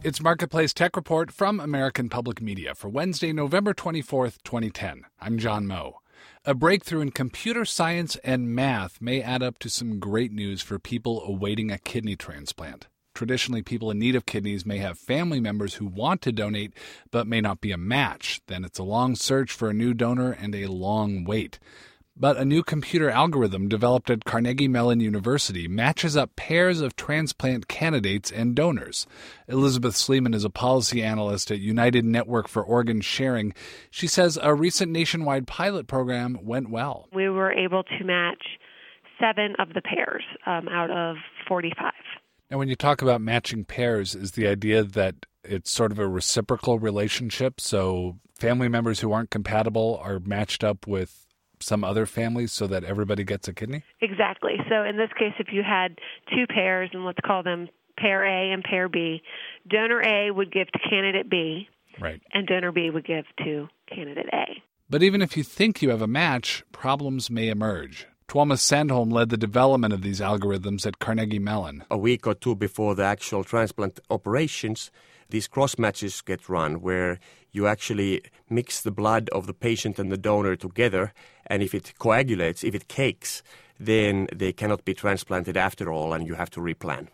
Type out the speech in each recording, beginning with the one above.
It's Marketplace Tech Report from American Public Media for Wednesday, November 24th, 2010. I'm John Moe. A breakthrough in computer science and math may add up to some great news for people awaiting a kidney transplant. Traditionally, people in need of kidneys may have family members who want to donate but may not be a match. Then it's a long search for a new donor and a long wait. But a new computer algorithm developed at Carnegie Mellon University matches up pairs of transplant candidates and donors. Elizabeth Sleeman is a policy analyst at United Network for Organ Sharing. She says a recent nationwide pilot program went well. We were able to match 7 of the pairs out of 45. Now, when you talk about matching pairs, is the idea that it's sort of a reciprocal relationship? So family members who aren't compatible are matched up with some other families so that everybody gets a kidney? Exactly. So in this case, if you had 2 pairs, and let's call them pair A and pair B, donor A would give to candidate B, right, and donor B would give to candidate A. But even if you think you have a match, problems may emerge. Tuomas Sandholm led the development of these algorithms at Carnegie Mellon. A week or 2 before the actual transplant operations, these cross-matches get run where you actually mix the blood of the patient and the donor together, and if it coagulates, if it cakes, then they cannot be transplanted after all, and you have to replan.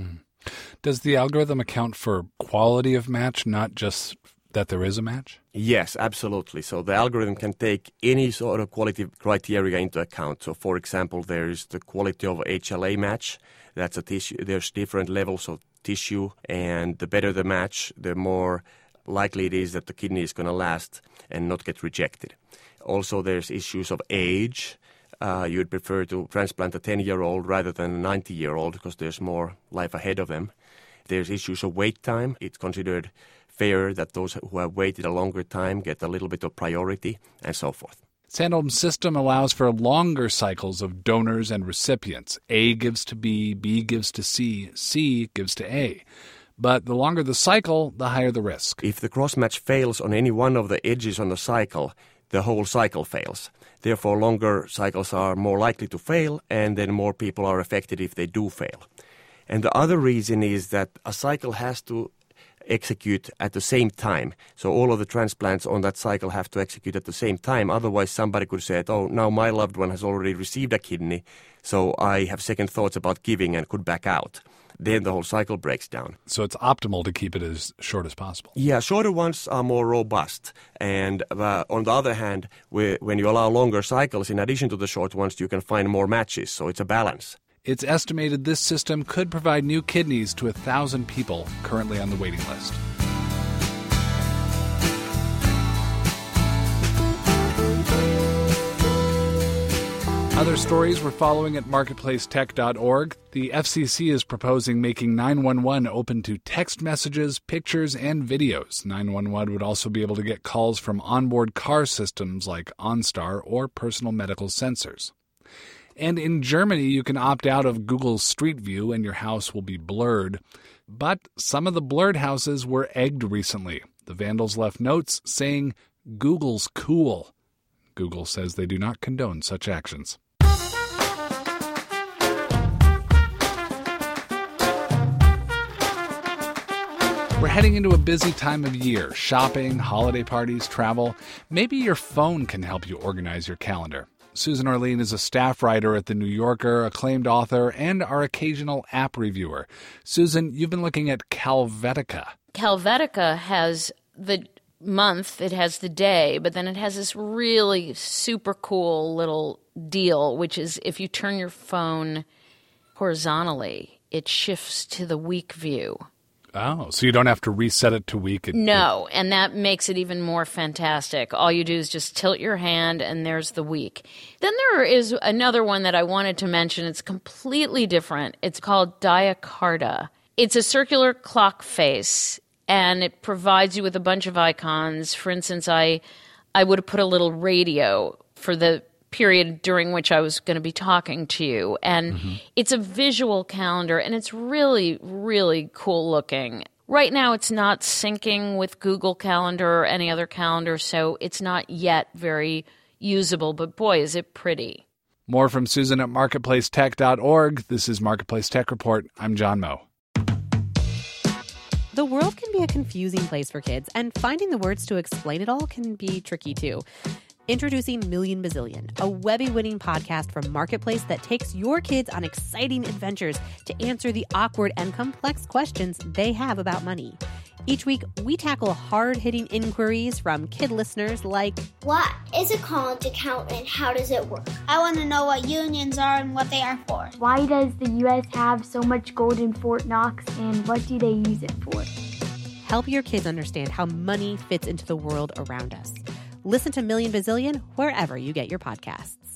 Does the algorithm account for quality of match, not just that there is a match? Yes, absolutely. So the algorithm can take any sort of quality criteria into account. So, for example, there is the quality of HLA match. That's a tissue. There's different levels of tissue, and the better the match, the more likely it is that the kidney is going to last and not get rejected. Also, there's issues of age. You'd prefer to transplant a 10-year-old rather than a 90-year-old because there's more life ahead of them. There's issues of wait time. It's considered fair that those who have waited a longer time get a little bit of priority, and so forth. Sandholm's system allows for longer cycles of donors and recipients. A gives to B, B gives to C, C gives to A. But the longer the cycle, the higher the risk. If the cross-match fails on any one of the edges on the cycle, the whole cycle fails. Therefore, longer cycles are more likely to fail, and then more people are affected if they do fail. And the other reason is that a cycle has to execute at the same time. So all of the transplants on that cycle have to execute at the same time. Otherwise, somebody could say, oh, now my loved one has already received a kidney, so I have second thoughts about giving and could back out. Then the whole cycle breaks down. So it's optimal to keep it as short as possible. Yeah, shorter ones are more robust. And on the other hand, when you allow longer cycles, in addition to the short ones, you can find more matches. So it's a balance. It's estimated this system could provide new kidneys to 1,000 people currently on the waiting list. Other stories we're following at marketplacetech.org. The FCC is proposing making 911 open to text messages, pictures, and videos. 911 would also be able to get calls from onboard car systems like OnStar or personal medical sensors. And in Germany, you can opt out of Google Street View and your house will be blurred. But some of the blurred houses were egged recently. The vandals left notes saying, "Google's cool." Google says they do not condone such actions. We're heading into a busy time of year. Shopping, holiday parties, travel. Maybe your phone can help you organize your calendar. Susan Orlean is a staff writer at The New Yorker, acclaimed author, and our occasional app reviewer. Susan, you've been looking at Calvetica. Calvetica has the month, it has the day, but then it has this really super cool little deal, which is if you turn your phone horizontally, it shifts to the week view. Oh, so you don't have to reset it to week? No, and that makes it even more fantastic. All you do is just tilt your hand, and there's the week. Then there is another one that I wanted to mention. It's completely different. It's called Diacarta. It's a circular clock face, and it provides you with a bunch of icons. For instance, I would have put a little radio for the period during which I was going to be talking to you. And it's a visual calendar, and it's really, really cool looking. Right now, it's not syncing with Google Calendar or any other calendar, so it's not yet very usable. But boy, is it pretty. More from Susan at marketplacetech.org. This is Marketplace Tech Report. I'm John Moe. The world can be a confusing place for kids, and finding the words to explain it all can be tricky too. Introducing Million Bazillion, a Webby-winning podcast from Marketplace that takes your kids on exciting adventures to answer the awkward and complex questions they have about money. Each week, we tackle hard-hitting inquiries from kid listeners like, what is a college account and how does it work? I want to know what unions are and what they are for. Why does the U.S. have so much gold in Fort Knox and what do they use it for? Help your kids understand how money fits into the world around us. Listen to Million Bazillion wherever you get your podcasts.